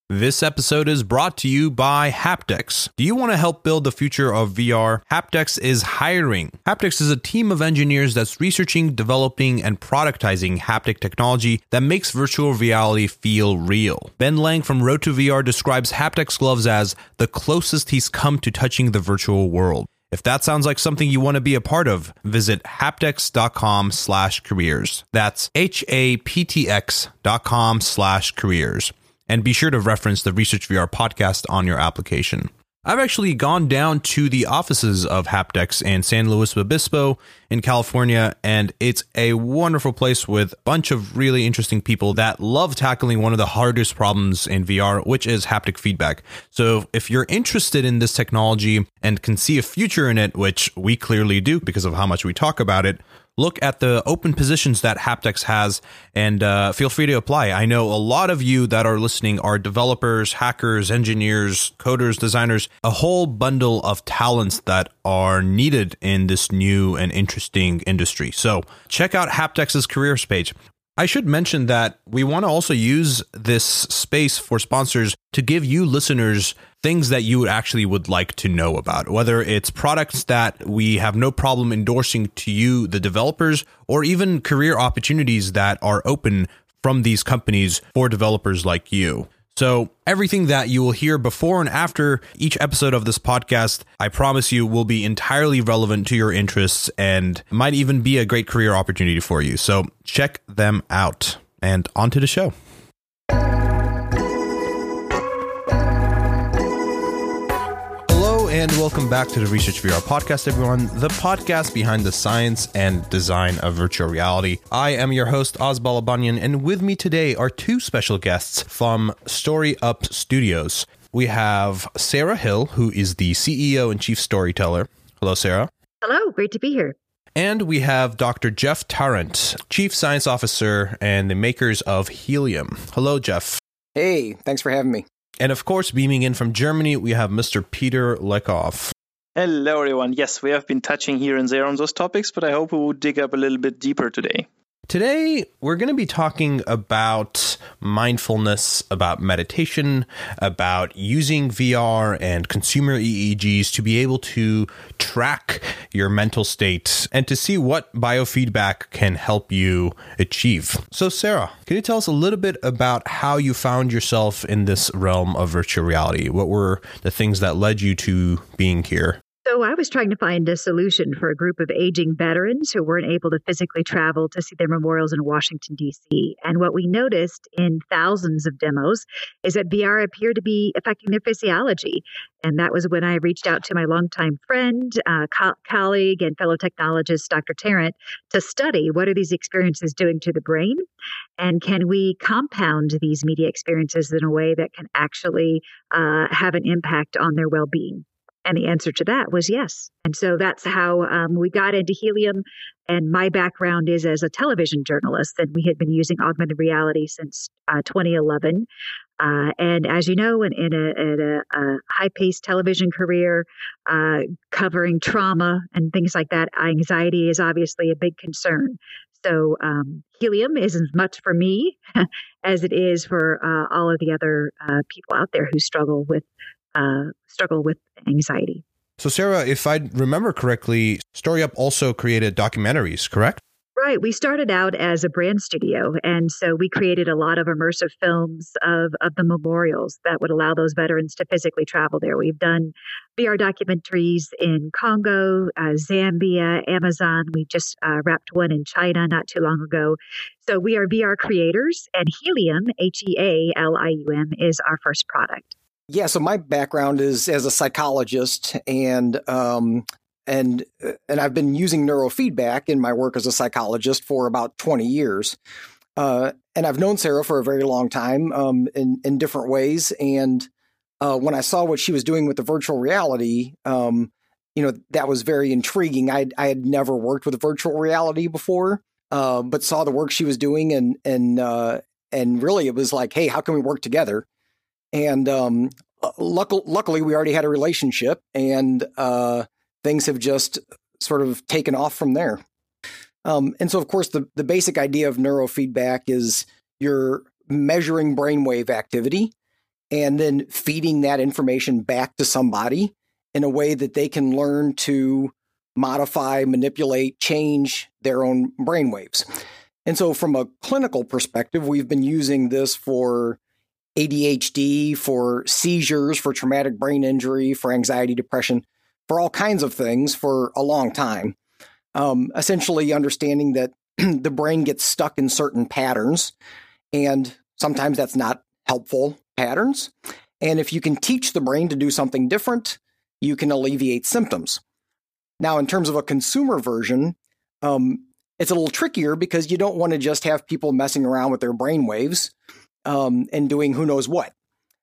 This episode is brought to you by Haptics. Do you want to help build the future of VR? Haptics is hiring. Haptics is a team of engineers that's researching, developing, and productizing haptic technology that makes virtual reality feel real. Ben Lang from Road to VR describes Haptics gloves as the closest he's come to touching the virtual world. If that sounds like something you want to be a part of, visit haptics.com/careers. That's haptx.com/careers. And be sure to reference the Research VR podcast on your application. I've actually gone down to the offices of Haptics in San Luis Obispo in California, and it's a wonderful place with a bunch of really interesting people that love tackling one of the hardest problems in VR, which is haptic feedback. So if you're interested in this technology and can see a future in it, which we clearly do because of how much we talk about it, look at the open positions that Haptics has and feel free to apply. I know a lot of you that are listening are developers, hackers, engineers, coders, designers, a whole bundle of talents that are needed in this new and interesting industry. So check out Haptics' careers page. I should mention that we want to also use this space for sponsors to give you listeners things that you actually would like to know about, whether it's products that we have no problem endorsing to you, the developers, or even career opportunities that are open from these companies for developers like you. So everything that you will hear before and after each episode of this podcast, I promise you will be entirely relevant to your interests and might even be a great career opportunity for you. So check them out and on to the show. And welcome back to the Research VR podcast, everyone, the podcast behind the science and design of virtual reality. I am your host, Oz Balabanyan, and with me today are two special guests from Story Up Studios. We have Sarah Hill, who is the CEO and chief storyteller. Hello, Sarah. Hello, great to be here. And we have Dr. Jeff Tarrant, chief science officer and the makers of Helium. Hello, Jeff. Hey, thanks for having me. And of course, beaming in from Germany, we have Mr. Peter Leckhoff. Hello, everyone. Yes, we have been touching here and there on those topics, but I hope we will dig up a little bit deeper today. Today, we're going to be talking about mindfulness, about meditation, about using VR and consumer EEGs to be able to track your mental state and to see what biofeedback can help you achieve. So, Sarah, can you tell us a little bit about how you found yourself in this realm of virtual reality? What were the things that led you to being here? So I was trying to find a solution for a group of aging veterans who weren't able to physically travel to see their memorials in Washington, D.C. And what we noticed in thousands of demos is that VR appeared to be affecting their physiology. And that was when I reached out to my longtime friend, colleague, and fellow technologist, Dr. Tarrant, to study what are these experiences doing to the brain, and can we compound these media experiences in a way that can actually have an impact on their well-being. And the answer to that was yes. And so that's how we got into Helium. And my background is as a television journalist, and we had been using augmented reality since 2011. And as you know, in a high-paced television career, covering trauma and things like that, anxiety is obviously a big concern. So Helium is as much for me as it is for all of the other people out there who struggle with anxiety. So, Sarah, if I remember correctly, StoryUp also created documentaries, correct? Right. We started out as a brand studio, and so we created a lot of immersive films of the memorials that would allow those veterans to physically travel there. We've done VR documentaries in Congo, Zambia, Amazon. We just wrapped one in China not too long ago. So we are VR creators, and Helium, Healium, is our first product. Yeah, so my background is as a psychologist, and I've been using neurofeedback in my work as a psychologist for about 20 years. And I've known Sarah for a very long time in different ways. And when I saw what she was doing with the virtual reality, that was very intriguing. I had never worked with virtual reality before, but saw the work she was doing, and really it was like, hey, how can we work together? And luckily, we already had a relationship, and things have just sort of taken off from there. And so, of course, the basic idea of neurofeedback is you're measuring brainwave activity, and then feeding that information back to somebody in a way that they can learn to modify, manipulate, change their own brainwaves. And so from a clinical perspective, we've been using this for ADHD, for seizures, for traumatic brain injury, for anxiety, depression, for all kinds of things for a long time. Essentially understanding that the brain gets stuck in certain patterns, and sometimes that's not helpful patterns. And if you can teach the brain to do something different, you can alleviate symptoms. Now, in terms of a consumer version, it's a little trickier because you don't want to just have people messing around with their brainwaves and doing who knows what.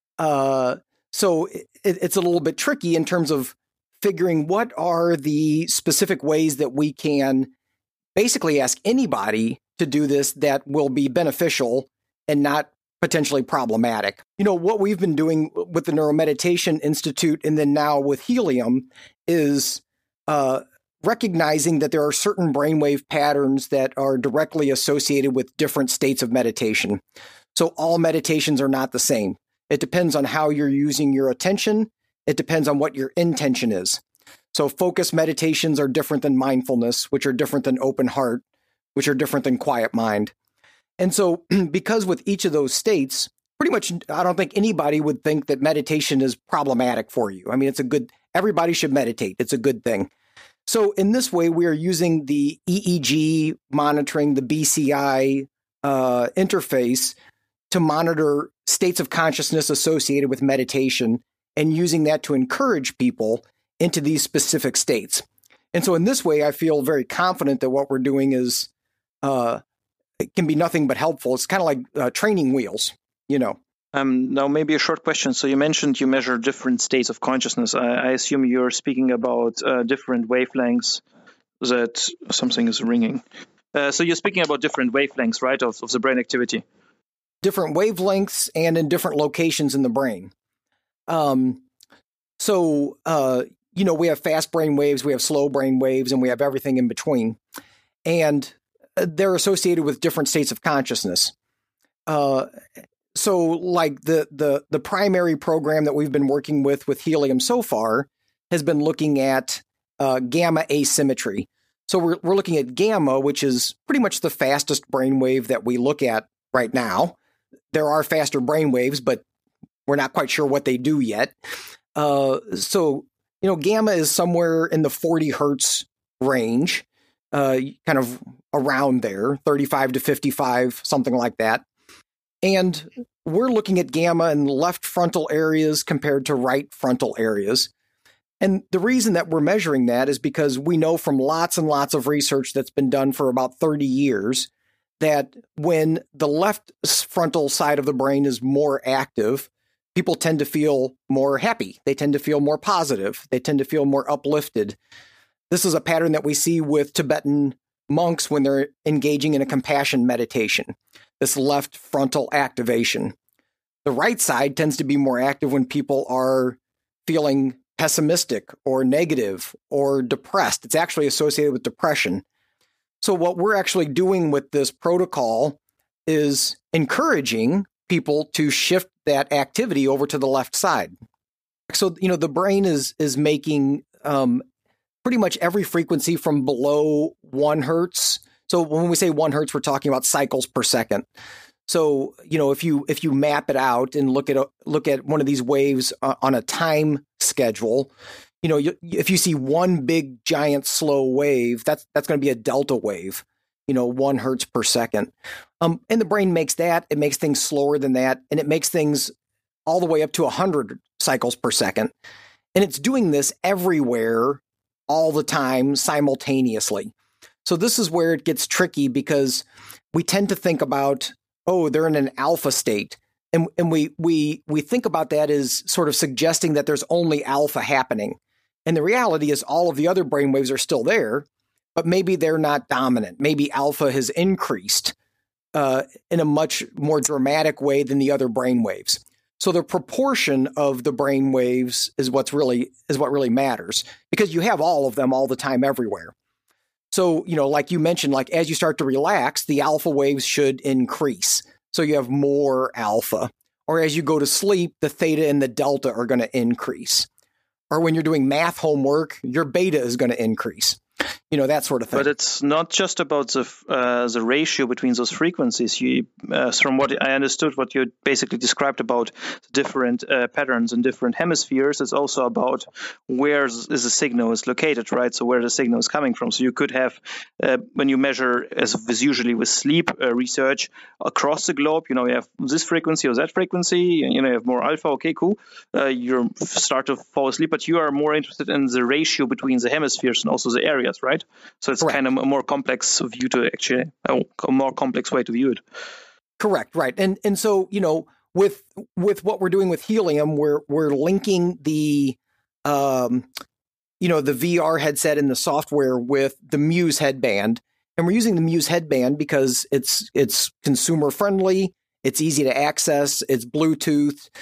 So it's a little bit tricky in terms of figuring what are the specific ways that we can basically ask anybody to do this that will be beneficial and not potentially problematic. You know, what we've been doing with the Neuromeditation Institute and then now with Helium is recognizing that there are certain brainwave patterns that are directly associated with different states of meditation. So all meditations are not the same. It depends on how you're using your attention. It depends on what your intention is. So focused meditations are different than mindfulness, which are different than open heart, which are different than quiet mind. And so because with each of those states, pretty much, I don't think anybody would think that meditation is problematic for you. I mean, everybody should meditate. It's a good thing. So in this way, we are using the EEG monitoring, the BCI interface to monitor states of consciousness associated with meditation and using that to encourage people into these specific states. And so in this way, I feel very confident that what we're doing is it can be nothing but helpful. It's kind of like training wheels, you know. Now, maybe a short question. So you mentioned you measure different states of consciousness. I assume you're speaking about different wavelengths that something is ringing. So you're speaking about different wavelengths, right, of the brain activity? Different wavelengths and in different locations in the brain. You know, we have fast brain waves, we have slow brain waves, and we have everything in between. And they're associated with different states of consciousness. So like the primary program that we've been working with Helium so far has been looking at gamma asymmetry. So we're looking at gamma, which is pretty much the fastest brainwave that we look at right now. There are faster brainwaves, but we're not quite sure what they do yet. So, you know, gamma is somewhere in the 40 hertz range, kind of around there, 35 to 55, something like that. And we're looking at gamma in left frontal areas compared to right frontal areas. And the reason that we're measuring that is because we know from lots and lots of research that's been done for about 30 years that when the left frontal side of the brain is more active, people tend to feel more happy. They tend to feel more positive. They tend to feel more uplifted. This is a pattern that we see with Tibetan monks when they're engaging in a compassion meditation, this left frontal activation. The right side tends to be more active when people are feeling pessimistic or negative or depressed. It's actually associated with depression. So what we're actually doing with this protocol is encouraging people to shift that activity over to the left side. So, you know, the brain is making pretty much every frequency from below 1 hertz. So when we say 1 hertz, we're talking about cycles per second. So, you know, if you map it out and look at one of these waves on a time schedule, you know, if you see one big giant slow wave, that's going to be a delta wave, you know, 1 hertz per second. And the brain makes that. It makes things slower than that, and it makes things all the way up to 100 cycles per second. And it's doing this everywhere, all the time, simultaneously. So this is where it gets tricky because we tend to think about, oh, they're in an alpha state. And we think about that as sort of suggesting that there's only alpha happening. And the reality is all of the other brainwaves are still there, but maybe they're not dominant. Maybe alpha has increased in a much more dramatic way than the other brainwaves. So the proportion of the brainwaves is what really matters, because you have all of them all the time everywhere. So, you know, like you mentioned, like as you start to relax, the alpha waves should increase. So you have more alpha. or as you go to sleep, the theta and the delta are going to increase. Or when you're doing math homework, your beta is going to increase. That sort of thing. But it's not just about the ratio between those frequencies. From what I understood, what you basically described about the different patterns in different hemispheres, it's also about where the signal is located, right? So where the signal is coming from. So you could have, when you measure, as is usually with sleep research, across the globe, you have this frequency or that frequency, and you have more alpha. Okay, cool. You start to fall asleep, but you are more interested in the ratio between the hemispheres and also the areas, right? So it's kind of a more complex view to actually, a more complex way to view it. Correct, right. And so, with what we're doing with helium, we're linking the the VR headset and the software with the Muse headband. And we're using the Muse headband because it's consumer friendly, it's easy to access, it's Bluetooth.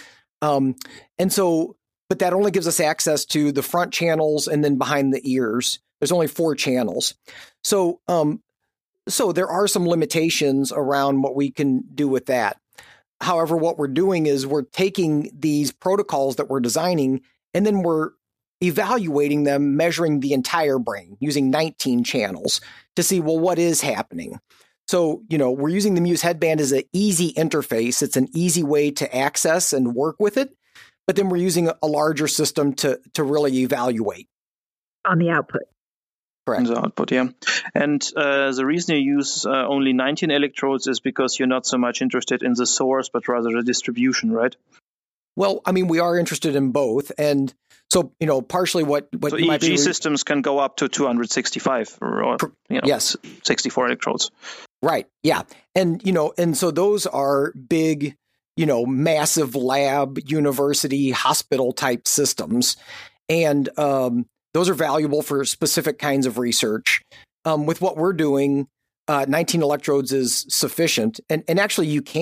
And so, but that only gives us access to the front channels and then behind the ears. There's only 4 channels. So there are some limitations around what we can do with that. However, what we're doing is we're taking these protocols that we're designing and then we're evaluating them, measuring the entire brain using 19 channels to see, well, what is happening? So, we're using the Muse headband as an easy interface. It's an easy way to access and work with it. But then we're using a larger system to really evaluate. On the output. Correct. The output, yeah. And the reason you use only 19 electrodes is because you're not so much interested in the source, but rather the distribution, right? Well, I mean, we are interested in both. And so, partially what so you might be... EEG systems can go up to 265 or yes. 64 electrodes. Right, yeah. And, and so those are big, massive lab, university, hospital type systems. And those are valuable for specific kinds of research. With what we're doing, 19 electrodes is sufficient. And actually,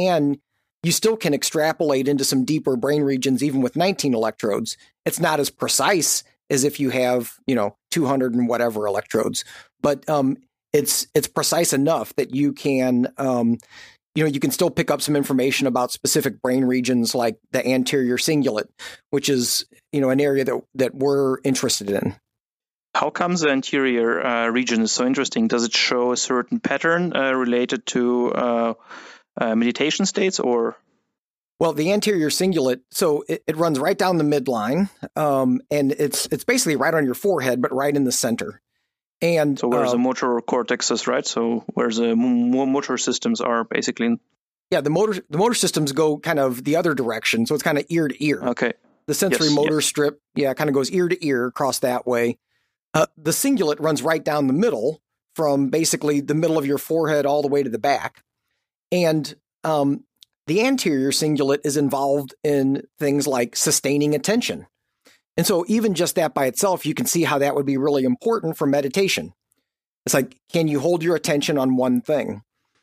you still can extrapolate into some deeper brain regions even with 19 electrodes. It's not as precise as if you have, 200 and whatever electrodes. But it's precise enough that you can, you can still pick up some information about specific brain regions like the anterior cingulate, which is, an area that we're interested in. How come the anterior region is so interesting? Does it show a certain pattern related to meditation states, or? Well, the anterior cingulate, so it runs right down the midline, and it's basically right on your forehead, but right in the center. And so where the motor cortex is, right? So where the motor systems are, basically. Yeah, the motor systems go kind of the other direction, so it's kind of ear to ear. Okay. The sensory motor strip, kind of goes ear to ear across that way. The cingulate runs right down the middle, from basically the middle of your forehead all the way to the back. And the anterior cingulate is involved in things like sustaining attention. And so even just that by itself, you can see how that would be really important for meditation. It's like, can you hold your attention on one thing?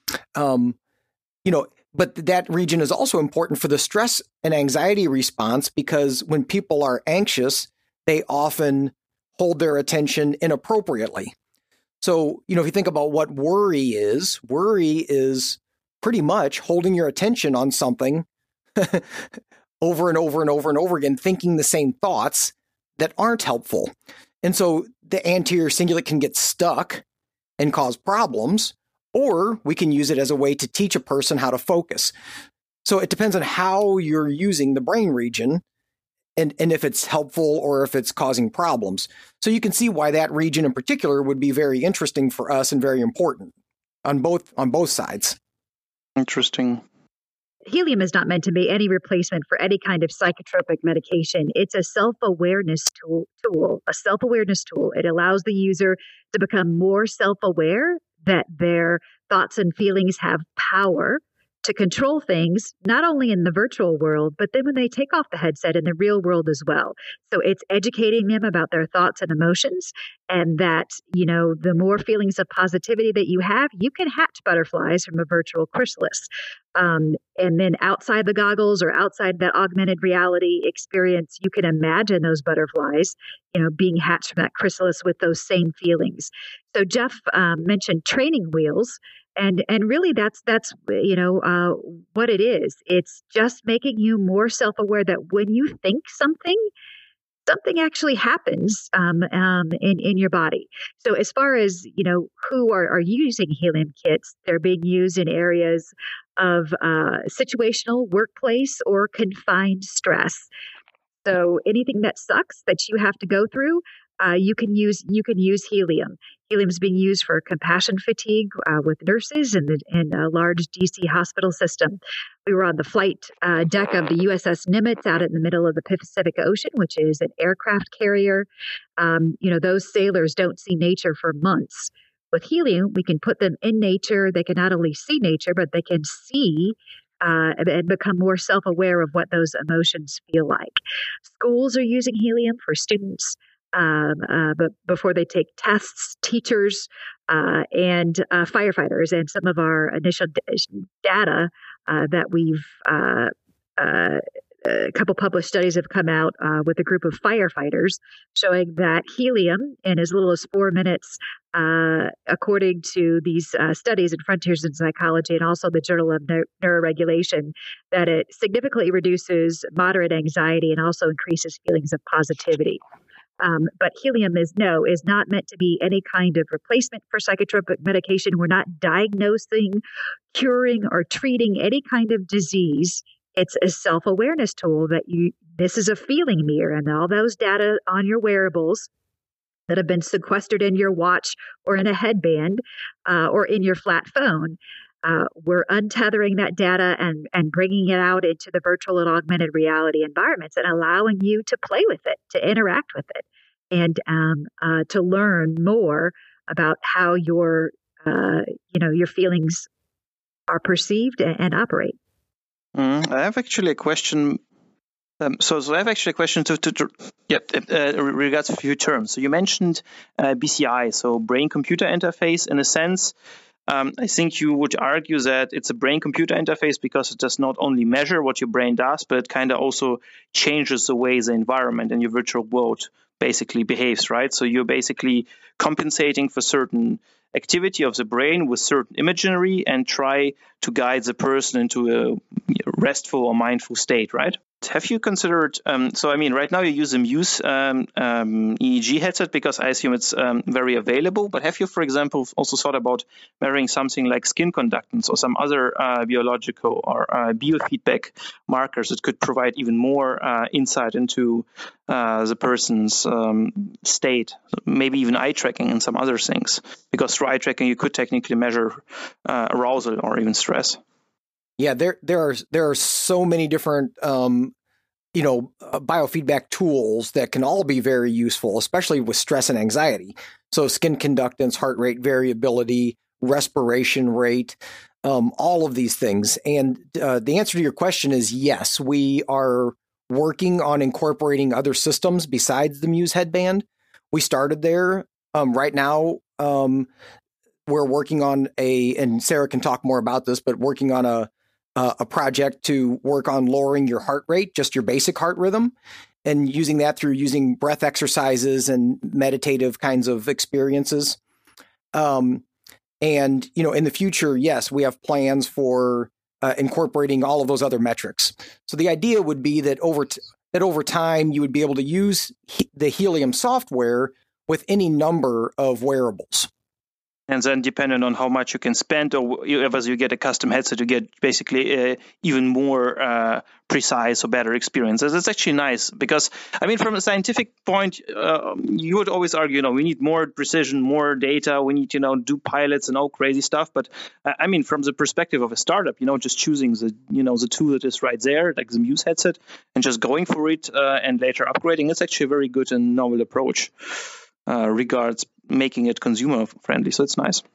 But that region is also important for the stress and anxiety response, because when people are anxious, they often hold their attention inappropriately. So, if you think about what worry is pretty much holding your attention on something over and over and over and over again, thinking the same thoughts that aren't helpful. And so the anterior cingulate can get stuck and cause problems, or we can use it as a way to teach a person how to focus. So it depends on how you're using the brain region and if it's helpful or if it's causing problems. So you can see why that region in particular would be very interesting for us and very important on both sides. Interesting. Helium is not meant to be any replacement for any kind of psychotropic medication. It's a self-awareness tool. It allows the user to become more self-aware that their thoughts and feelings have power to control things, not only in the virtual world, but then when they take off the headset in the real world as well. So it's educating them about their thoughts and emotions, and that, the more feelings of positivity that you have, you can hatch butterflies from a virtual chrysalis. And then outside the goggles or outside that augmented reality experience, you can imagine those butterflies, being hatched from that chrysalis with those same feelings. So Jeff mentioned training wheels. And really, that's what it is. It's just making you more self aware that when you think something actually happens in your body. So as far as who are using helium kits, they're being used in areas of situational, workplace, or confined stress. So anything that sucks that you have to go through, you can use helium. Helium is being used for compassion fatigue with nurses in a large DC hospital system. We were on the flight deck of the USS Nimitz out in the middle of the Pacific Ocean, which is an aircraft carrier. Those sailors don't see nature for months. With helium, we can put them in nature. They can not only see nature, but they can see and become more self-aware of what those emotions feel like. Schools are using helium for students, but before they take tests, teachers and firefighters. And some of our initial data that we've a couple published studies have come out with a group of firefighters showing that helium, in as little as 4 minutes, according to these studies in Frontiers in Psychology and also the Journal of Neuroregulation, that it significantly reduces moderate anxiety and also increases feelings of positivity. But helium is not meant to be any kind of replacement for psychotropic medication. We're not diagnosing, curing, or treating any kind of disease. It's a self-awareness tool that this is a feeling mirror, and all those data on your wearables that have been sequestered in your watch or in a headband or in your flat phone, we're untethering that data and bringing it out into the virtual and augmented reality environments and allowing you to play with it, to interact with it, and to learn more about how your feelings are perceived and operate. I have actually a question. So I have actually a question to regards a few terms. So you mentioned BCI, so brain-computer interface. In a sense, I think you would argue that it's a brain-computer interface because it does not only measure what your brain does, but it kind of also changes the way the environment in your virtual world basically behaves, right? So you're basically compensating for certain activity of the brain with certain imagery and try to guide the person into a restful or mindful state, right? Have you considered, right now you use a Muse EEG headset because I assume it's very available, but have you, for example, also thought about measuring something like skin conductance or some other biological or biofeedback markers that could provide even more insight into the person's state, maybe even eye tracking and some other things? Because through eye tracking, you could technically measure arousal or even stress. Yeah, there are so many different biofeedback tools that can all be very useful, especially with stress and anxiety. So skin conductance, heart rate variability, respiration rate, all of these things. And the answer to your question is yes, we are working on incorporating other systems besides the Muse headband. We started there. Right now, we're working on and Sarah can talk more about this, but working on a project to work on lowering your heart rate, just your basic heart rhythm, and using that through using breath exercises and meditative kinds of experiences. And, in the future, yes, we have plans for incorporating all of those other metrics. So the idea would be that over time, you would be able to use the Helium software with any number of wearables. And then depending on how much you can spend or whether you get a custom headset, you get basically even more precise or better experiences. It's actually nice because, from a scientific point, you would always argue, we need more precision, more data. We need, do pilots and all crazy stuff. But from the perspective of a startup, just choosing the tool that is right there, like the Muse headset, and just going for it and later upgrading, it's actually a very good and novel approach. Regards making it consumer friendly, so it's nice.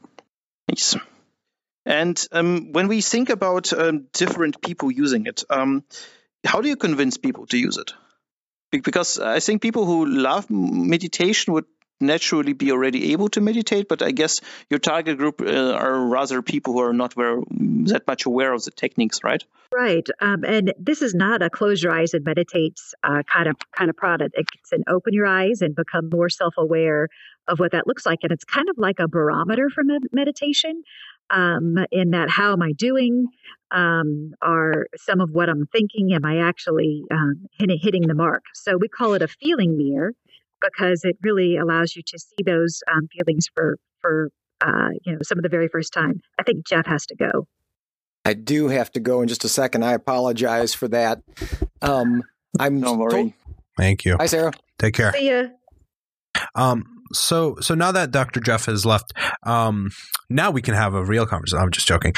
And when we think about different people using it, how do you convince people to use it? Because I think people who love meditation would naturally be already able to meditate, but I guess your target group are rather people who are not that much aware of the techniques, right? Right. And this is not a close your eyes and meditate kind of product. It's an open your eyes and become more self-aware of what that looks like. And it's kind of like a barometer for meditation. in that how am I doing? Are some of what I'm thinking, am I actually hitting the mark? So we call it a feeling mirror because it really allows you to see those feelings for some of the very first time. I think Jeff has to go. I do have to go in just a second. I apologize for that. I'm Don't worry. Thank you. Hi, Sarah. Take care. See ya. So now that Dr. Jeff has left, now we can have a real conversation. I'm just joking.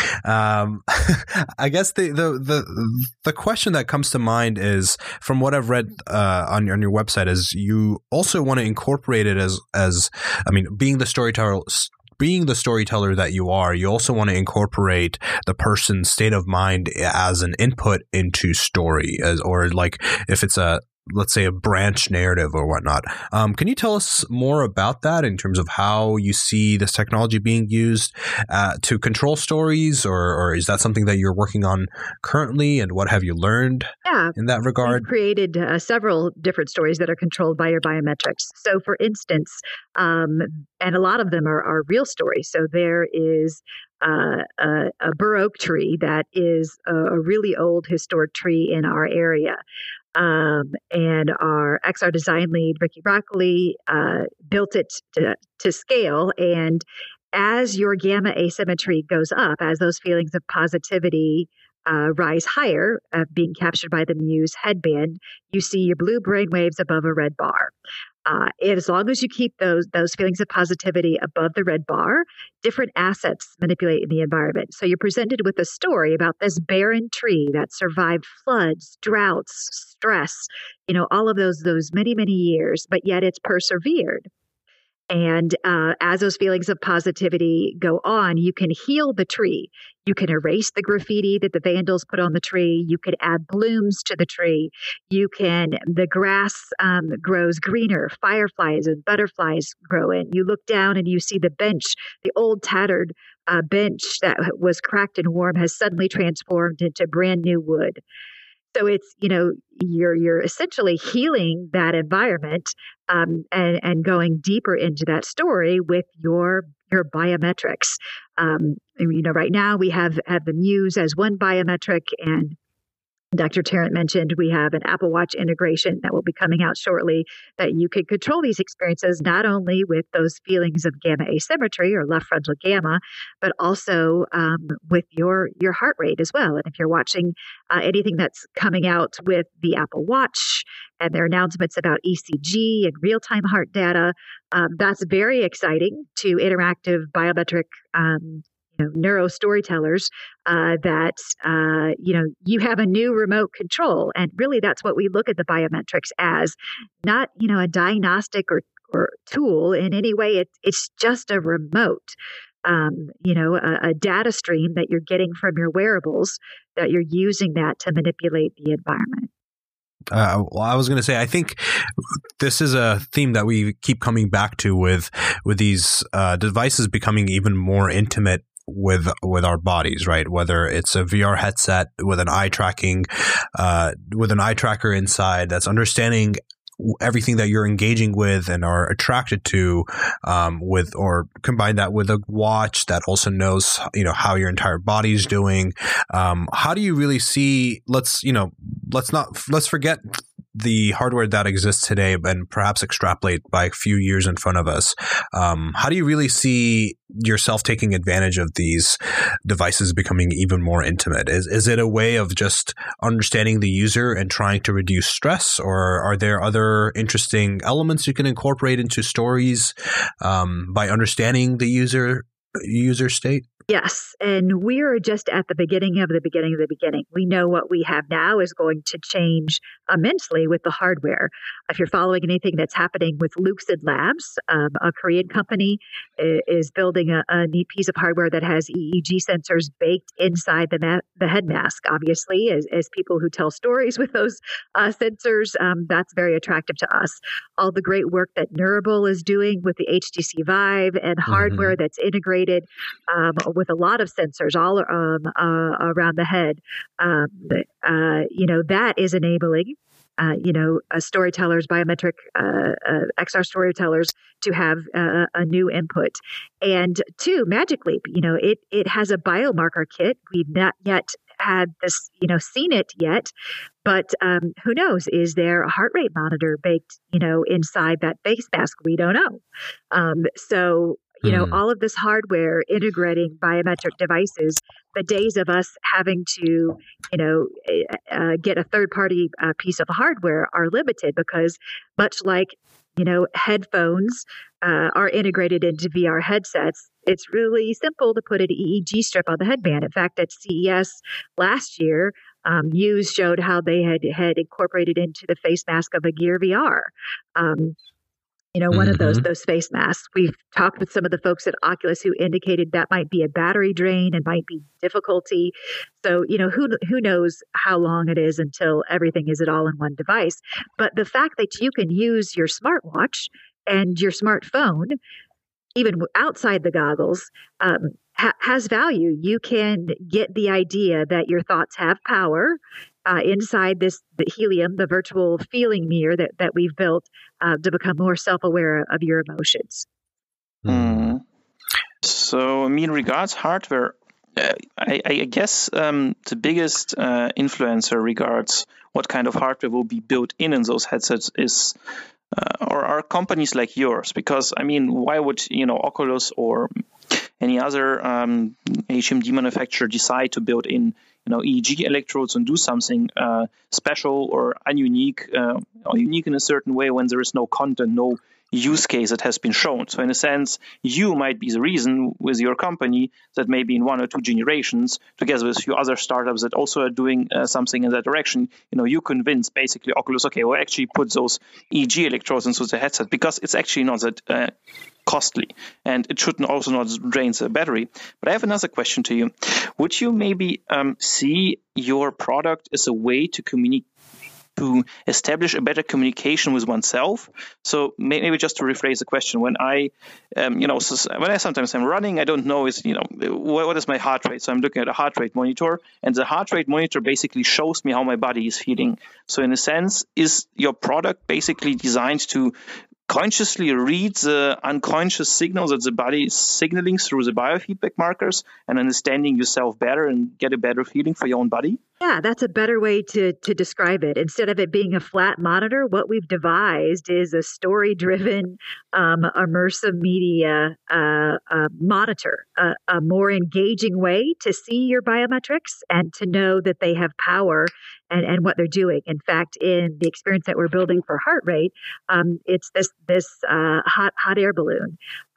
I guess the question that comes to mind is, from what I've read on your website, is you also want to incorporate it as I mean, being the storyteller that you are, you also want to incorporate the person's state of mind as an input into story, or like if it's let's say a branch narrative or whatnot. Can you tell us more about that in terms of how you see this technology being used to control stories, or is that something that you're working on currently, and what have you learned in that regard? We've created several different stories that are controlled by your biometrics. So for instance, and a lot of them are real stories. So there is a bur oak tree that is a really old historic tree in our area. And our XR design lead, Ricky Broccoli, built it to scale. And as your gamma asymmetry goes up, as those feelings of positivity rise higher, being captured by the Muse headband, you see your blue brainwaves above a red bar. As long as you keep those feelings of positivity above the red bar, different assets manipulate in the environment. So you're presented with a story about this barren tree that survived floods, droughts, stress, all of those many, many years, but yet it's persevered. And as those feelings of positivity go on, you can heal the tree. You can erase the graffiti that the vandals put on the tree. You can add blooms to the tree. The grass grows greener. Fireflies and butterflies grow in. You look down and you see the bench, the old tattered bench that was cracked and warm has suddenly transformed into brand new wood. So it's, you're essentially healing that environment and going deeper into that story with your biometrics. Right now we have the Muse as one biometric, and Dr. Tarrant mentioned we have an Apple Watch integration that will be coming out shortly that you can control these experiences not only with those feelings of gamma asymmetry or left frontal gamma, but also with your heart rate as well. And if you're watching anything that's coming out with the Apple Watch and their announcements about ECG and real-time heart data, that's very exciting to interactive biometric neuro storytellers that you have a new remote control. And really that's what we look at the biometrics as, not a diagnostic or tool in any way. It's just a remote, a data stream that you're getting from your wearables, that you're using that to manipulate the environment. Well, I was going to say, I think this is a theme that we keep coming back to with these devices becoming even more intimate with our bodies, right? Whether it's a VR headset with an eye tracker inside that's understanding everything that you're engaging with and are attracted to, or combine that with a watch that also knows, how your entire body's doing. How do you really see? Let's forget the hardware that exists today and perhaps extrapolate by a few years in front of us. How do you really see yourself taking advantage of these devices becoming even more intimate? Is it a way of just understanding the user and trying to reduce stress, or are there other interesting elements you can incorporate into stories by understanding the user state? Yes. And we're just at the beginning of the beginning of the beginning. We know what we have now is going to change immensely with the hardware. If you're following anything that's happening with Lucid Labs, a Korean company is building a neat piece of hardware that has EEG sensors baked inside the head mask. Obviously, as people who tell stories with those sensors, that's very attractive to us. All the great work that Neurable is doing with the HTC Vive and hardware that's integrated with a lot of sensors all around the head, that is enabling storytellers, biometric XR storytellers to have a new input. And 2, Magic Leap, it has a biomarker kit. We've not yet had this, seen it yet, but who knows? Is there a heart rate monitor baked, inside that face mask? We don't know. So all of this hardware integrating biometric devices, the days of us having to, get a third-party piece of hardware are limited because much like, headphones are integrated into VR headsets, it's really simple to put an EEG strip on the headband. In fact, at CES last year, Muse showed how they had incorporated into the face mask of a Gear VR. One of those face masks. We've talked with some of the folks at Oculus who indicated that might be a battery drain and might be difficulty. So, who knows how long it is until everything is all in one device. But the fact that you can use your smartwatch and your smartphone, even outside the goggles, has value. You can get the idea that your thoughts have power inside the Helium, the virtual feeling mirror that we've built to become more self-aware of your emotions. So, regards hardware, I guess the biggest influencer regards what kind of hardware will be built in those headsets is or are companies like yours. Because, why would, Oculus or any other HMD manufacturer decide to build in EEG electrodes and do something special or ununique or unique in a certain way when there is no content, no use case that has been shown. So in a sense, you might be the reason with your company that maybe in 1 or 2 generations, together with a few other startups that also are doing something in that direction, you convince basically Oculus, okay, we'll actually put those EEG electrodes into the headset because it's actually not that costly and it should also not drain the battery. But I have another question to you. Would you maybe see your product as a way to communicate, to establish a better communication with oneself? So maybe just to rephrase the question, when I sometimes I'm running, I don't know what is my heart rate. So I'm looking at a heart rate monitor, and the heart rate monitor basically shows me how my body is feeling. So in a sense, is your product basically designed to consciously read the unconscious signals that the body is signaling through the biofeedback markers and understanding yourself better and get a better feeling for your own body? Yeah, that's a better way to describe it. Instead of it being a flat monitor, what we've devised is a story-driven, immersive media monitor, a more engaging way to see your biometrics and to know that they have power and what they're doing. In fact, in the experience that we're building for heart rate, it's this hot air balloon.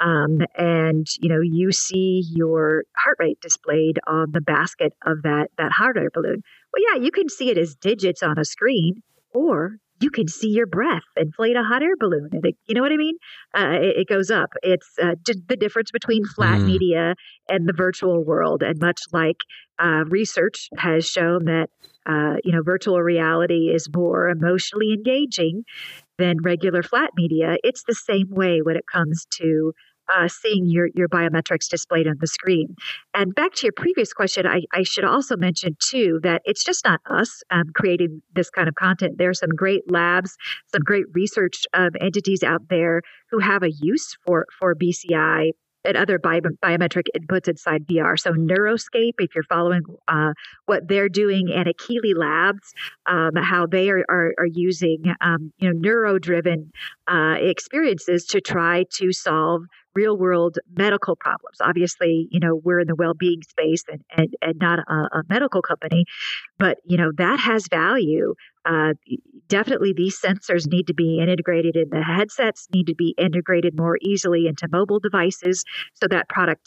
And, you see your heart rate displayed on the basket of that hot air balloon. Well, yeah, you can see it as digits on a screen, or you can see your breath inflate a hot air balloon. And you know what I mean? It goes up. It's the difference between flat media and the virtual world. And much like research has shown that, virtual reality is more emotionally engaging than regular flat media, it's the same way when it comes to seeing your biometrics displayed on the screen. And back to your previous question, I should also mention, too, that it's just not us creating this kind of content. There are some great labs, some great research entities out there who have a use for BCI and other biometric inputs inside VR. So Neuroscape, if you're following what they're doing, and Akili Labs, how they are using neuro-driven experiences to try to solve real-world medical problems. Obviously, we're in the well-being space and not a medical company, but that has value. Definitely, these sensors need to be integrated in the headsets, need to be integrated more easily into mobile devices, so that product,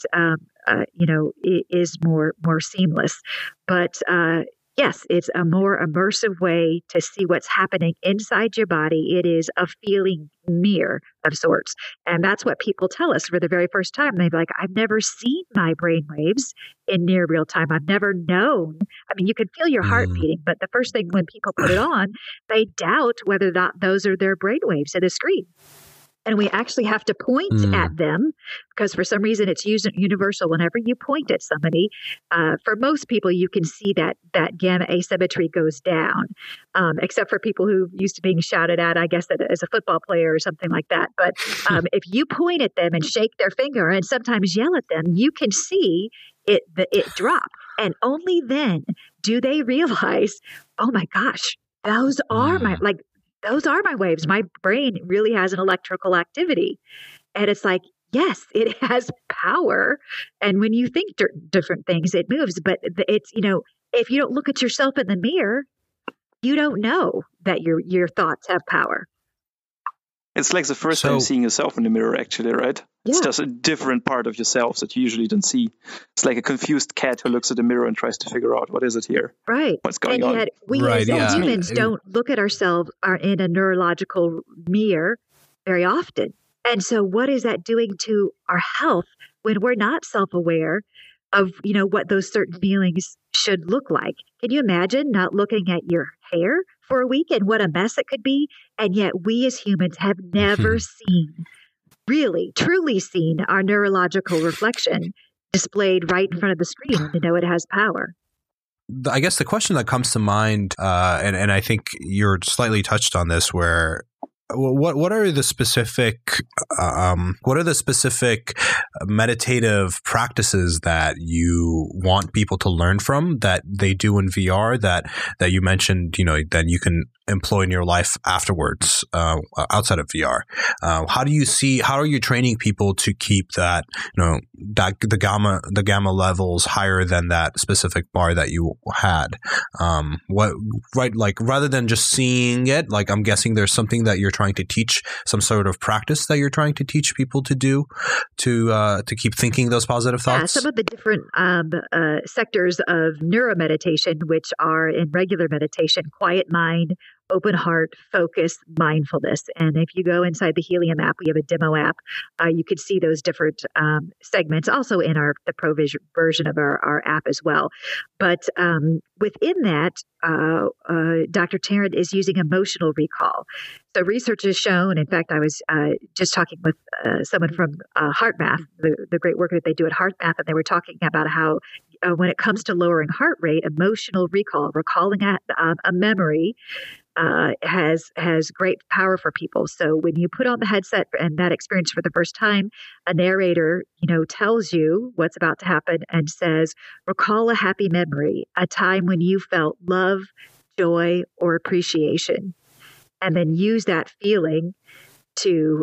is more seamless. But yes, it's a more immersive way to see what's happening inside your body. It is a feeling mirror of sorts. And that's what people tell us for the very first time. They're like, I've never seen my brain waves in near real time. I've never known. I mean, you can feel your heart beating, but the first thing when people put it on, they doubt whether or not those are their brain waves at a screen. And we actually have to point at them because for some reason it's universal. Whenever you point at somebody, for most people, you can see that gamma asymmetry goes down, except for people who used to being shouted at, I guess, as a football player or something like that. But if you point at them and shake their finger and sometimes yell at them, you can see it drop. And only then do they realize, oh my gosh, those are my waves. My brain really has an electrical activity. And it's like, yes, it has power. And when you think different things, it moves. But it's, if you don't look at yourself in the mirror, you don't know that your thoughts have power. It's like the first time seeing yourself in the mirror, actually, right? Yeah. It's just a different part of yourself that you usually don't see. It's like a confused cat who looks at the mirror and tries to figure out what is it here? Right. What's going on? And yet we as humans don't look at ourselves in a neurological mirror very often. And so what is that doing to our health when we're not self-aware of, what those certain feelings should look like? Can you imagine not looking at your hair for a week and what a mess it could be? And yet we as humans have never really, truly seen our neurological reflection displayed right in front of the screen to know it has power. I guess the question that comes to mind, and I think you're slightly touched on this, where what are the specific meditative practices that you want people to learn from that they do in VR that you mentioned, that you can employ in your life afterwards, outside of VR? How are you training people to keep that, that the gamma levels higher than that specific bar that you had? Rather than just seeing it, like, I'm guessing there's something that you're trying to teach, some sort of practice that you're trying to teach people to do to keep thinking those positive thoughts? Yeah, some of the different sectors of neuromeditation, which are in regular meditation: quiet mind, open heart, focus, mindfulness. And if you go inside the Helium app, we have a demo app. You could see those different segments also in the Pro version of our app as well. But within that, Dr. Tarrant is using emotional recall. So research has shown, in fact, I was just talking with someone from HeartMath, the great work that they do at HeartMath, and they were talking about how when it comes to lowering heart rate, emotional recall, recalling a memory, has great power for people. So when you put on the headset and that experience for the first time, a narrator, tells you what's about to happen and says, recall a happy memory, a time when you felt love, joy, or appreciation. And then use that feeling to,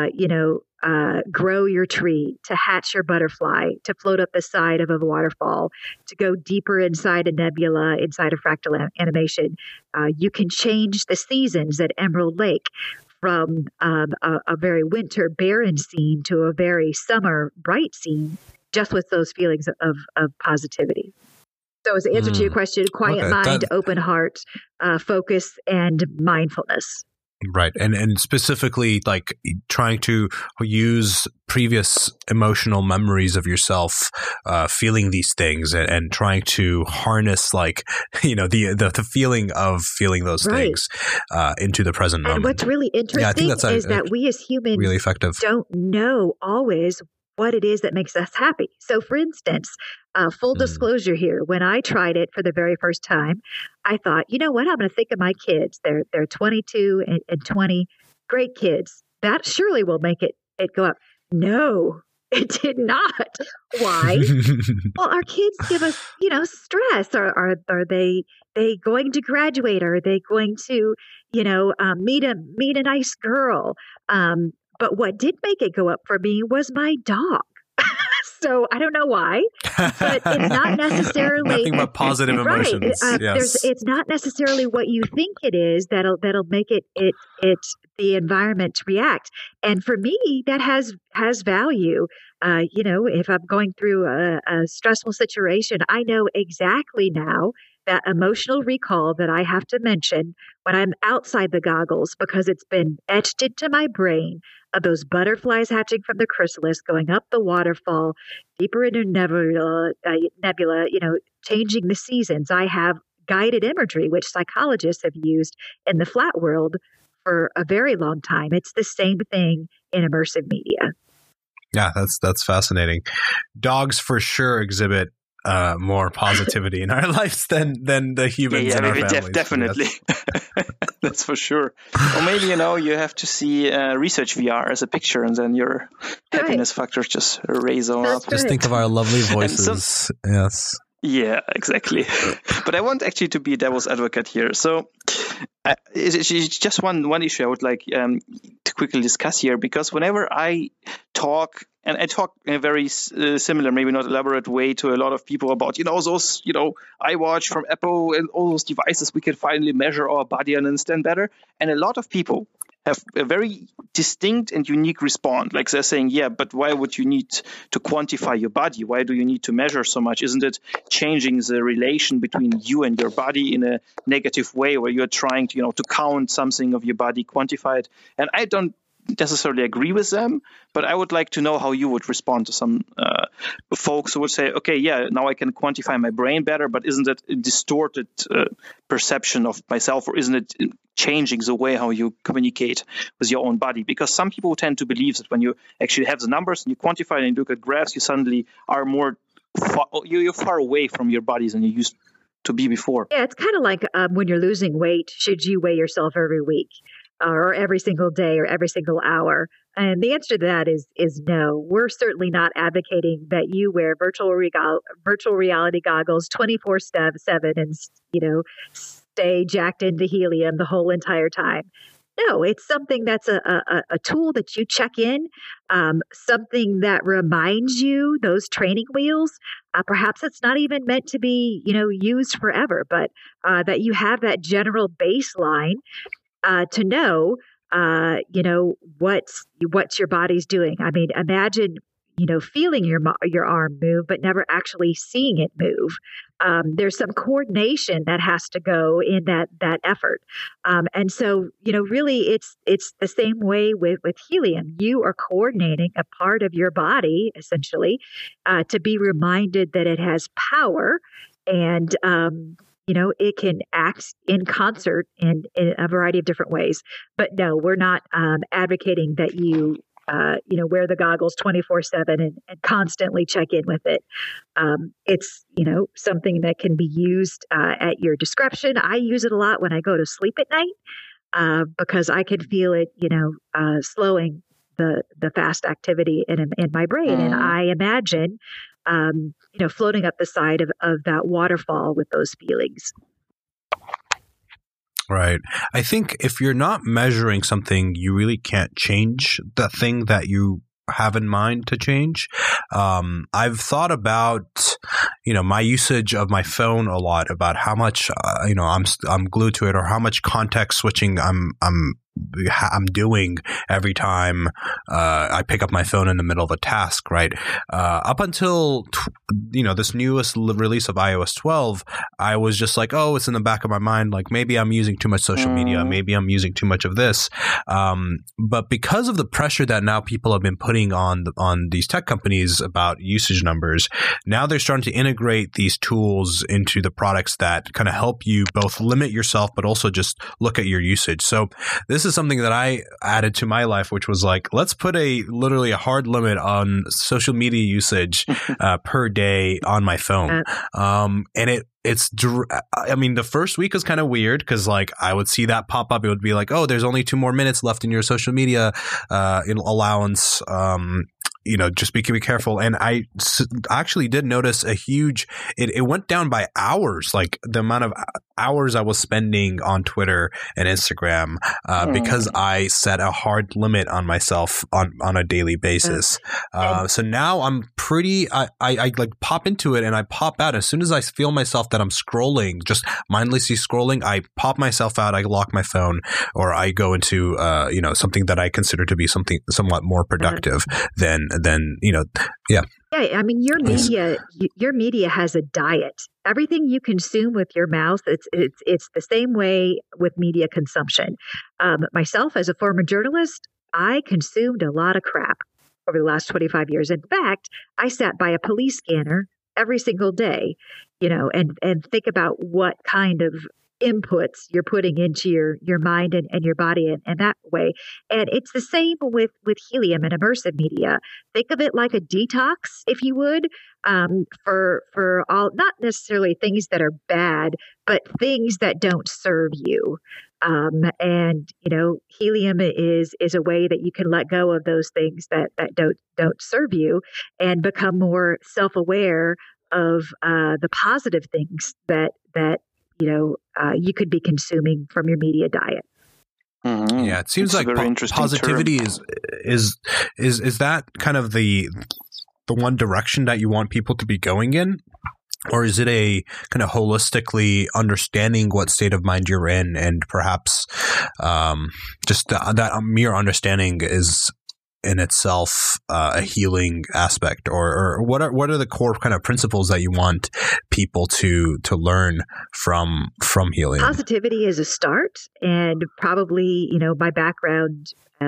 grow your tree, to hatch your butterfly, to float up the side of a waterfall, to go deeper inside a nebula, inside a fractal animation. You can change the seasons at Emerald Lake from a very winter barren scene to a very summer bright scene, just with those feelings of positivity. So as an answer to your question, quiet mind, open heart, focus, and mindfulness. Right. And specifically, like, trying to use previous emotional memories of yourself, feeling these things and trying to harness, the feeling of feeling those things into the present moment. And what's really interesting is that we as humans really effective. Don't know always what it is that makes us happy. So for instance, full disclosure here, when I tried it for the very first time, I thought, you know what, I'm going to think of my kids. They're 22 and 20, great kids. That surely will make it go up. No, it did not. Why? Well, our kids give us, stress. Are they going to graduate? Are they going to, meet a nice girl? But what did make it go up for me was my dog. So I don't know why, but it's not necessarily nothing but positive emotions. Yes. It's not necessarily what you think it is that'll make it the environment to react. And for me, that has value. If I'm going through a stressful situation, I know exactly now that emotional recall that I have to mention when I'm outside the goggles, because it's been etched into my brain, of those butterflies hatching from the chrysalis, going up the waterfall, deeper into nebula, changing the seasons. I have guided imagery, which psychologists have used in the flat world for a very long time. It's the same thing in immersive media. Yeah, that's fascinating. Dogs for sure exhibit more positivity in our lives than the humans in our families. Definitely. That's for sure. Or maybe, you have to see Research VR as a picture, and then your happiness factors just raise on up. Just think of our lovely voices. Yes. Yeah, exactly. But I want actually to be devil's advocate here. So it's just one issue I would like to quickly discuss here, because whenever I talk, and I talk in a very similar, maybe not elaborate way to a lot of people about, those, iWatch from Apple and all those devices, we can finally measure our body and understand better. And a lot of people have a very distinct and unique response. Like they're saying, yeah, but why would you need to quantify your body? Why do you need to measure so much? Isn't it changing the relation between you and your body in a negative way, where you're trying to, to count something of your body, quantify it? And I don't necessarily agree with them, but I would like to know how you would respond to some folks who would say, okay, yeah, now I can quantify my brain better, but isn't it a distorted perception of myself, or isn't it changing the way how you communicate with your own body? Because some people tend to believe that when you actually have the numbers and you quantify it and you look at graphs, you suddenly are you're far away from your body than you used to be before. Yeah, it's kind of like when you're losing weight, should you weigh yourself every week? Or every single day or every single hour? And the answer to that is no. We're certainly not advocating that you wear virtual reality goggles 24/7 and stay jacked into helium the whole entire time. No, it's something that's a tool that you check in, something that reminds you, those training wheels. Perhaps it's not even meant to be used forever, but that you have that general baseline to know, what your body's doing. I mean, imagine, feeling your arm move, but never actually seeing it move. There's some coordination that has to go in that effort. And so, really, it's the same way with helium. You are coordinating a part of your body, essentially, to be reminded that it has power, and it can act in concert in a variety of different ways. But no, we're not advocating that you, wear the goggles 24/7 and constantly check in with it. It's, something that can be used at your discretion. I use it a lot when I go to sleep at night because I can feel it, slowing the fast activity in my brain. And I imagine floating up the side of that waterfall with those feelings. Right. I think if you're not measuring something, you really can't change the thing that you have in mind to change. I've thought about, my usage of my phone a lot, about how much, I'm glued to it, or how much context switching I'm doing every time I pick up my phone in the middle of a task, right? Up until this newest release of iOS 12, I was just like, oh, it's in the back of my mind, like maybe I'm using too much social media, maybe I'm using too much of this. But because of the pressure that now people have been putting on these tech companies about usage numbers, now they're starting to integrate these tools into the products that kind of help you both limit yourself, but also just look at your usage. So this is something that I added to my life, which was like, let's put literally a hard limit on social media usage per day on my phone. And the first week was kind of weird because I would see that pop up. It would be like, oh, there's only 2 more minutes left in your social media allowance. Just be careful. And I actually did notice it went down by hours, like the amount of hours I was spending on Twitter and Instagram because I set a hard limit on myself on a daily basis. So now I'm I pop into it and I pop out. As soon as I feel myself that I'm scrolling, just mindlessly scrolling, I pop myself out, I lock my phone, or I go into, something that I consider to be something somewhat more productive than yeah. Yeah, I mean, your media has a diet. Everything you consume with your mouth, it's the same way with media consumption. Myself, as a former journalist, I consumed a lot of crap over the last 25 years. In fact, I sat by a police scanner every single day, and think about what kind of inputs you're putting into your mind and your body in that way. And it's the same with helium and immersive media. Think of it like a detox, if you would, for all, not necessarily things that are bad, but things that don't serve you. And helium is a way that you can let go of those things that don't serve you and become more self-aware of the positive things that you could be consuming from your media diet. Mm-hmm. Yeah, it seems like positivity is that kind of the one direction that you want people to be going in? Or is it a kind of holistically understanding what state of mind you're in, and perhaps just that mere understanding is in itself a healing aspect? Or what are the core kind of principles that you want people to learn from healing? Positivity is a start, and probably my background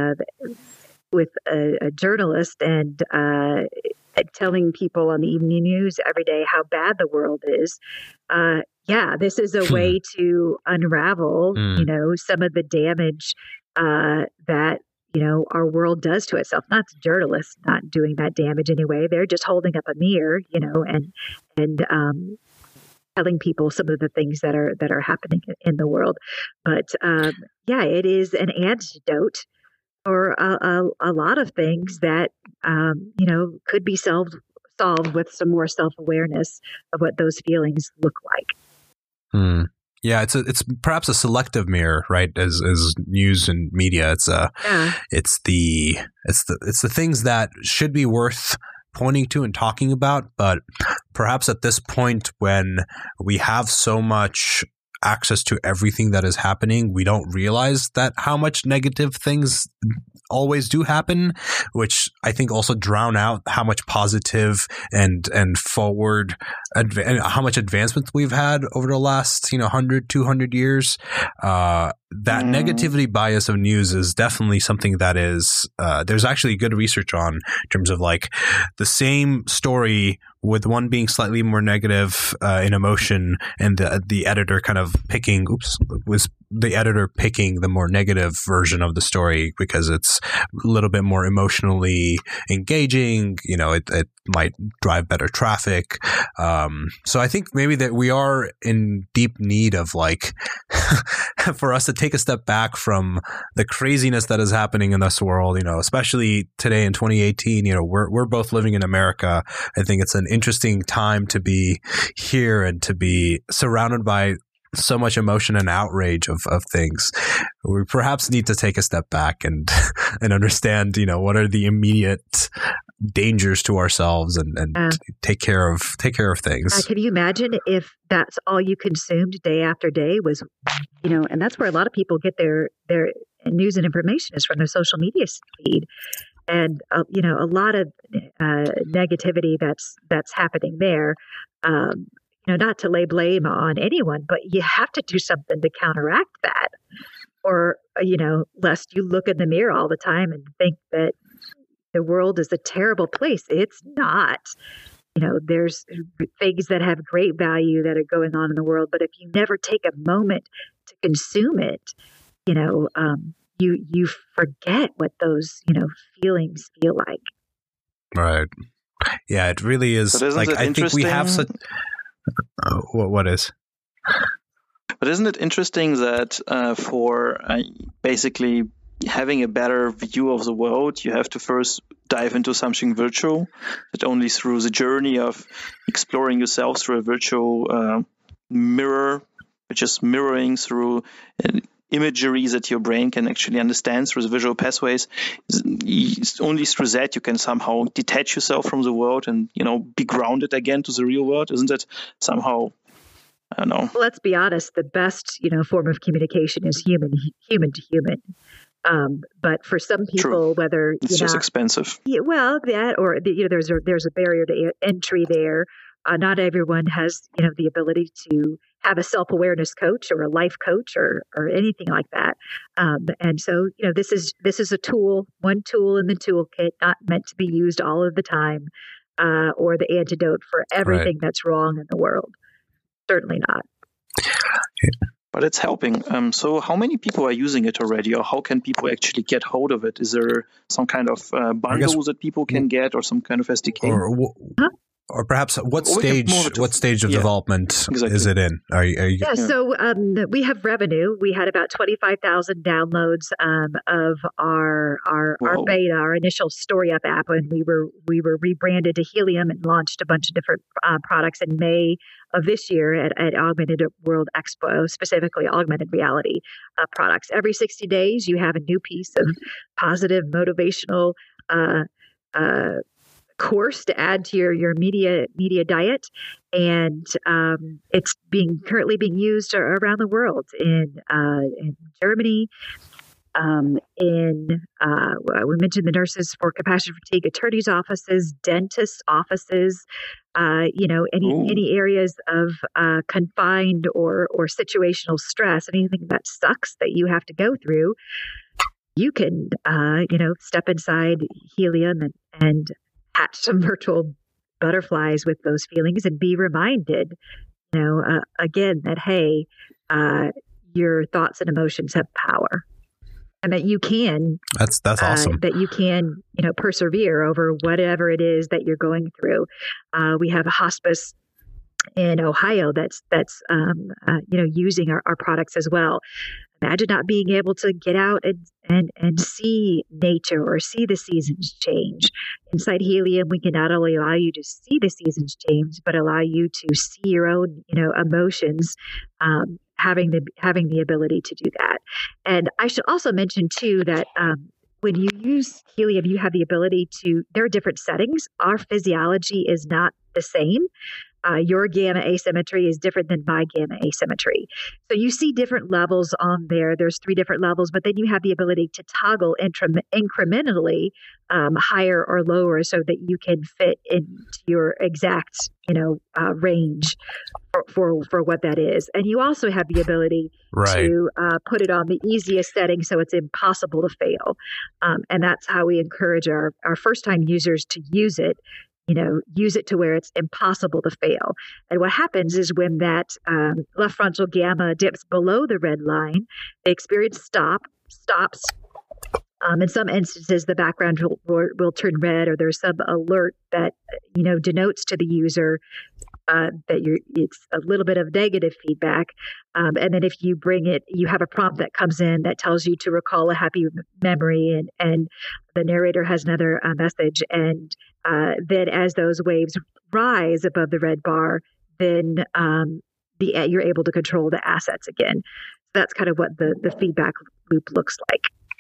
with a journalist and telling people on the evening news every day how bad the world is. This is a way to unravel, some of the damage that, our world does to itself. Not journalists not doing that damage anyway. They're just holding up a mirror, and telling people some of the things that are happening in the world. But it is an antidote or a lot of things that, could be solved with some more self-awareness of what those feelings look like. Yeah, it's perhaps a selective mirror, right? As news and media, it's the things that should be worth pointing to and talking about, but perhaps at this point when we have so much access to everything that is happening, we don't realize that how much negative things always do happen, which I think also drown out how much positive and forward and how much advancement we've had over the last 100, 200 years. That negativity bias of news is definitely something that is there's actually good research on, in terms of like the same story with one being slightly more negative in emotion, and the editor kind of picking the more negative version of the story because it's a little bit more emotionally engaging. It might drive better traffic. So I think maybe that we are in deep need of for us to take a step back from the craziness that is happening in this world, especially today in 2018. We're both living in America. I think it's an interesting time to be here and to be surrounded by so much emotion and outrage of things. We perhaps need to take a step back and understand, what are the immediate dangers to ourselves and take care of things. Can you imagine if that's all you consumed day after day was, and that's where a lot of people get their news and information is from their social media feed. And, a lot of negativity that's happening there. Not to lay blame on anyone, but you have to do something to counteract that. Or, lest you look in the mirror all the time and think that the world is a terrible place. It's not. There's things that have great value that are going on in the world, but if you never take a moment to consume it, you forget what those, feelings feel like. Right. Yeah, it really is. I think we have such. What is? But isn't it interesting that for basically having a better view of the world, you have to first dive into something virtual, that only through the journey of exploring yourself through a virtual mirror, which is mirroring through imagery that your brain can actually understand through the visual pathways. Only through that you can somehow detach yourself from the world and, be grounded again to the real world. Isn't it somehow, I don't know. Well, let's be honest. The best, form of communication is human to human. But for some people, True. whether it's just expensive. Yeah, well, that or there's a barrier to entry there. Not everyone has the ability to have a self-awareness coach or a life coach or anything like that. And so this is a tool, one tool in the toolkit, not meant to be used all of the time, or the antidote for everything that's wrong in the world. Certainly not. but it's helping. So how many people are using it already, or how can people actually get hold of it? Is there some kind of bundle that people can get, or some kind of SDK? Or perhaps what stage of development is it in? So we have revenue. We had about 25,000 downloads of our beta, our initial Story Up app, when we were rebranded to Helium and launched a bunch of different products in May of this year at Augmented World Expo, specifically augmented reality products. Every 60 days, you have a new piece of positive, motivational course to add to your media diet, and it's currently being used around the world in Germany. We mentioned the nurses for compassion fatigue, attorneys' offices, dentists' offices, any areas of confined or situational stress, anything that sucks that you have to go through. You can step inside Helium and hatch some virtual butterflies with those feelings and be reminded, again, that, hey, your thoughts and emotions have power, and that you can, that's awesome, that you can, persevere over whatever it is that you're going through. We have a hospice in Ohio that's using our products as well. Imagine not being able to get out and see nature or see the seasons change. Inside Helium, we can not only allow you to see the seasons change, but allow you to see your own, emotions, having the ability to do that. And I should also mention too that when you use Helium, you have the ability there are different settings. Our physiology is not the same. Your gamma asymmetry is different than my gamma asymmetry. So you see different levels on there. There's 3 different levels, but then you have the ability to toggle incrementally higher or lower so that you can fit into your exact, range for what that is. And you also have the ability to put it on the easiest setting so it's impossible to fail. And that's how we encourage our first-time users to use it. Use it to where it's impossible to fail. And what happens is when that left frontal gamma dips below the red line, the experience stops. In some instances, the background will turn red, or there's some alert that denotes to the user that it's a little bit of negative feedback. And then if you bring it, you have a prompt that comes in that tells you to recall a happy memory, and the narrator has another message. And then as those waves rise above the red bar, then you're able to control the assets again. So that's kind of what the feedback loop looks like.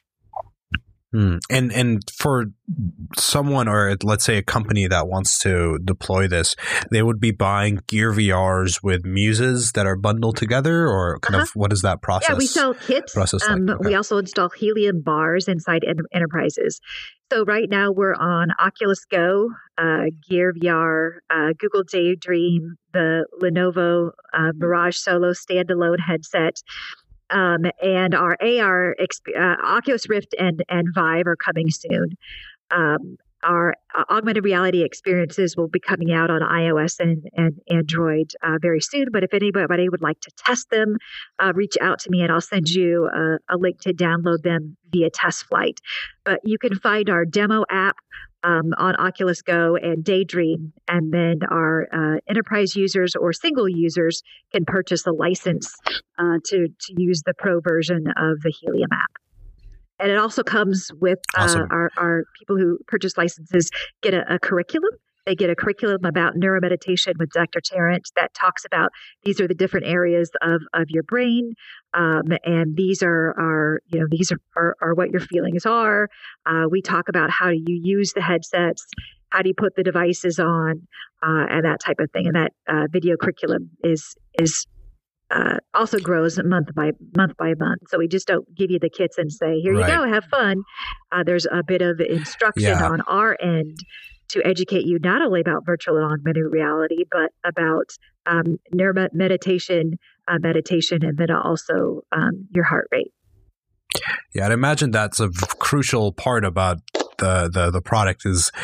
And for someone, or let's say a company that wants to deploy this, they would be buying Gear VRs with Muses that are bundled together, or kind of what is that process? Yeah, we sell kits. Okay. We also install Helium bars inside enterprises. So right now we're on Oculus Go, Gear VR, Google Daydream, the Lenovo Mirage Solo standalone headset. And our AR, Oculus Rift and Vive are coming soon. Our augmented reality experiences will be coming out on iOS and Android very soon. But if anybody would like to test them, reach out to me and I'll send you a link to download them via test flight. But you can find our demo app on Oculus Go and Daydream, and then our enterprise users or single users can purchase a license to use the pro version of the Helium app. And it also comes with our people who purchase licenses get a curriculum. They get a curriculum about neuromeditation with Dr. Tarrant that talks about these are the different areas of your brain, and these are what your feelings are. We talk about how do you use the headsets, how do you put the devices on, and that type of thing. And that video curriculum is also grows month by month. So we just don't give you the kits and say, here you go, have fun. There's a bit of instruction on our end to educate you not only about virtual and augmented reality, but about meditation, and then also your heart rate. Yeah, I'd imagine that's a crucial part about the product is,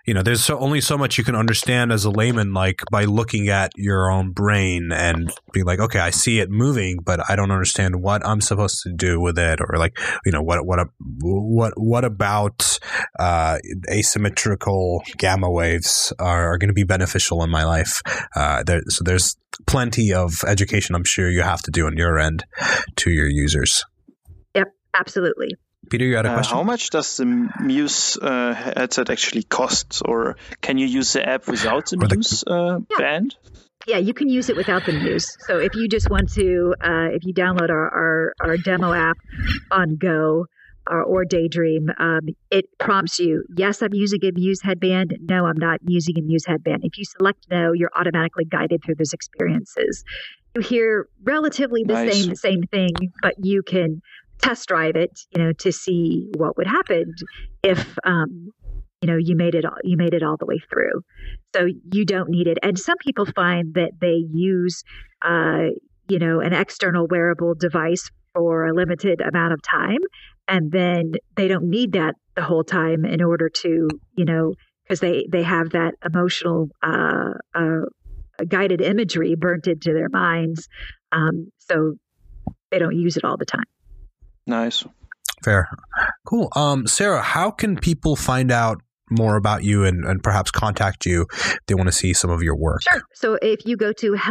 there's only so much you can understand as a layman, like by looking at your own brain and being like, okay, I see it moving, but I don't understand what I'm supposed to do with it, or like, what about asymmetrical gamma waves are going to be beneficial in my life? So there's plenty of education I'm sure you have to do on your end to your users. Yep, absolutely. Peter, you had a question? How much does the Muse headset actually cost? Or can you use the app without the Muse band? Yeah, you can use it without the Muse. So if you just want to, if you download our demo app on Go or Daydream, it prompts you, yes, I'm using a Muse headband. No, I'm not using a Muse headband. If you select no, you're automatically guided through those experiences. You hear relatively the same thing, but you can test drive it, to see what would happen if, you made it all the way through. So you don't need it. And some people find that they use, an external wearable device for a limited amount of time, and then they don't need that the whole time in order to, because they have that emotional, guided imagery burnt into their minds. So they don't use it all the time. Nice. Fair. Cool. Sarah, how can people find out more about you and perhaps contact you if they want to see some of your work? Sure. So if you go to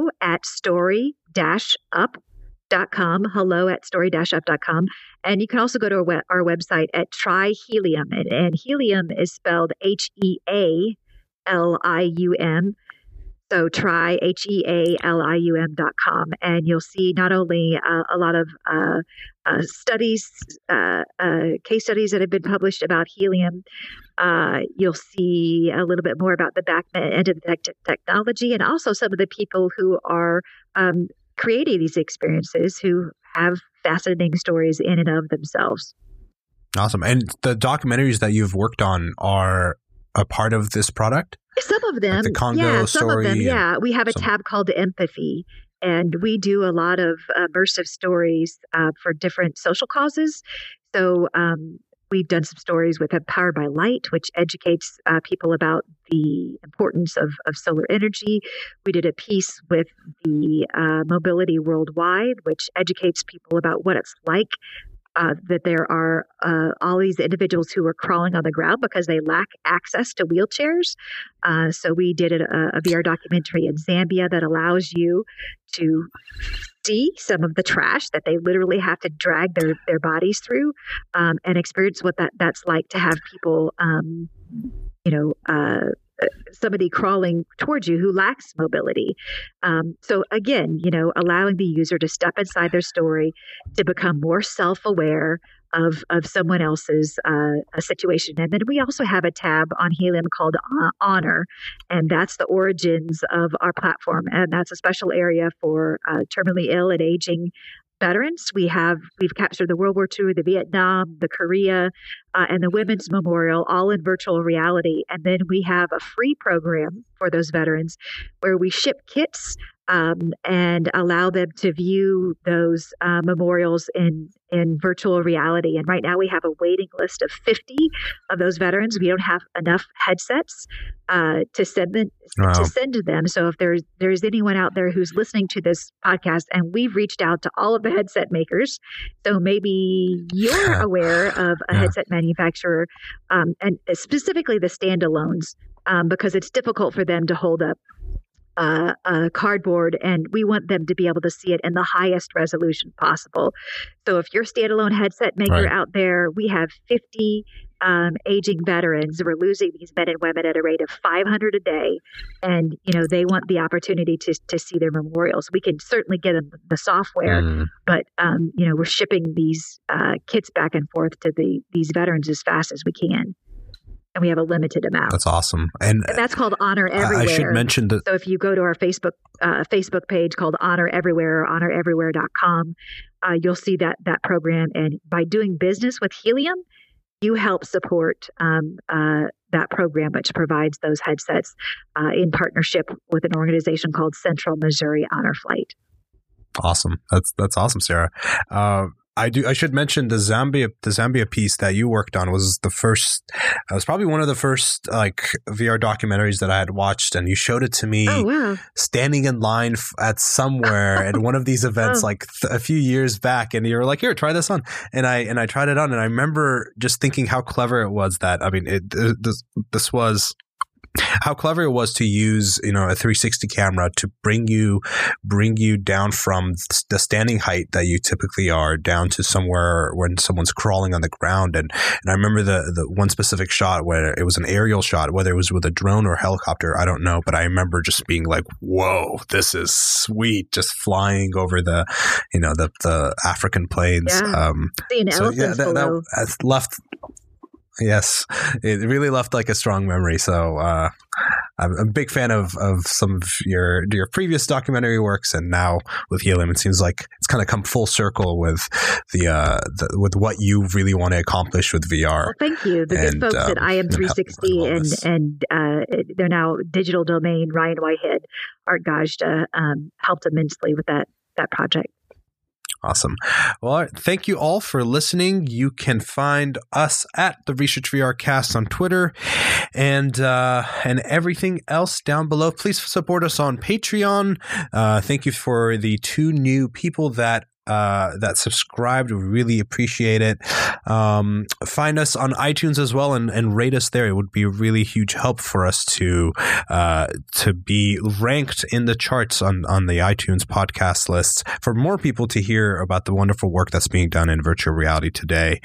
hello@story-up.com, hello@story-up.com, and you can also go to our website at Try Helium, and helium is spelled HEALIUM. So try HEALIUM.com, and you'll see not only a lot of studies, case studies that have been published about helium. You'll see a little bit more about the back end of the technology, and also some of the people who are creating these experiences who have fascinating stories in and of themselves. Awesome. And the documentaries that you've worked on are a part of this product? Some of them, like the Congo story. We have a tab called Empathy, and we do a lot of immersive stories for different social causes. So we've done some stories with Powered by Light, which educates people about the importance of solar energy. We did a piece with the Mobility Worldwide, which educates people about what it's like that there are all these individuals who are crawling on the ground because they lack access to wheelchairs. So we did a VR documentary in Zambia that allows you to see some of the trash that they literally have to drag their bodies through, and experience what that's like to have people, somebody crawling towards you who lacks mobility. So again, allowing the user to step inside their story, to become more self-aware of someone else's situation. And then we also have a tab on Helium called Honor, and that's the origins of our platform. And that's a special area for terminally ill and aging veterans. We've captured the World War II, the Vietnam, the Korea, and the Women's Memorial, all in virtual reality. And then we have a free program for those veterans where we ship kits and allow them to view those memorials in virtual reality. And right now we have a waiting list of 50 of those veterans. We don't have enough headsets to send to them. So if there's anyone out there who's listening to this podcast, and we've reached out to all of the headset makers, so maybe you're aware of a headset manufacturer, and specifically the standalones, because it's difficult for them to hold up a cardboard, and we want them to be able to see it in the highest resolution possible. So if you're a standalone headset maker out there, we have 50 aging veterans. We're losing these men and women at a rate of 500 a day, and they want the opportunity to see their memorials. We can certainly get them the software, but we're shipping these kits back and forth to these veterans as fast as we can. And we have a limited amount. That's awesome. And that's called Honor Everywhere. I should mention that. So if you go to our Facebook page called Honor Everywhere, or honoreverywhere.com, you'll see that program. And by doing business with Helium, you help support that program, which provides those headsets in partnership with an organization called Central Missouri Honor Flight. Awesome. That's awesome, Sarah. I should mention the Zambia piece that you worked on was probably one of the first like VR documentaries that I had watched, and you showed it to me standing in line at somewhere at one of these events like a few years back, and you were like, "Here, try this on," and I tried it on, and I remember just thinking how clever it was that this was. How clever it was to use, a 360 camera to bring you down from the standing height that you typically are down to somewhere when someone's crawling on the ground. And I remember the one specific shot where it was an aerial shot, whether it was with a drone or helicopter, I don't know, but I remember just being like, whoa, this is sweet, just flying over the African plains. Yeah. That left. Yes, it really left like a strong memory. So I'm a big fan of some of your previous documentary works, and now with Helium, it seems like it's kind of come full circle with with what you really want to accomplish with VR. Well, thank you. The good folks at IM360 and they're now Digital Domain, Ryan Whitehead, Art Gajda helped immensely with that project. Awesome. Well, thank you all for listening. You can find us at the Research VR Cast on Twitter and everything else down below. Please support us on Patreon. Thank you for the 2 new people that subscribed. We really appreciate it. Find us on iTunes as well and rate us there. It would be a really huge help for us to be ranked in the charts on the iTunes podcast lists for more people to hear about the wonderful work that's being done in virtual reality today.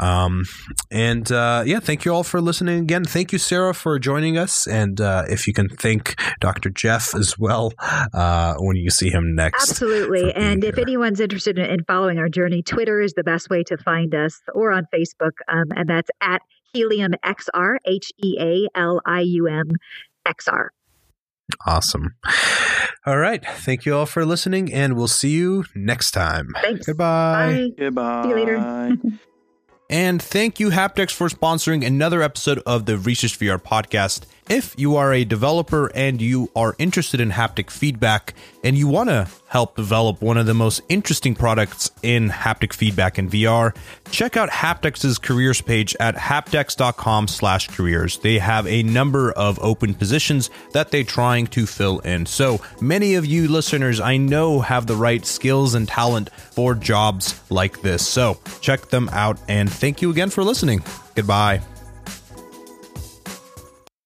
Thank you all for listening again. Thank you, Sarah, for joining us. And if you can thank Dr. Jeff as well when you see him next. Absolutely. And if anyone's interested in following our journey, Twitter is the best way to find us, or on Facebook, and that's at Helium XR, HEALIUM XR. Awesome. All right. Thank you all for listening, and we'll see you next time. Thanks. Goodbye. Bye. Goodbye. See you later. And thank you, Haptics, for sponsoring another episode of the Research VR podcast. If you are a developer and you are interested in haptic feedback and you want to help develop one of the most interesting products in haptic feedback in VR, check out Haptex's careers page at haptex.com/careers. They have a number of open positions that they're trying to fill in. So many of you listeners, I know, have the right skills and talent for jobs like this. So check them out, and thank you again for listening. Goodbye.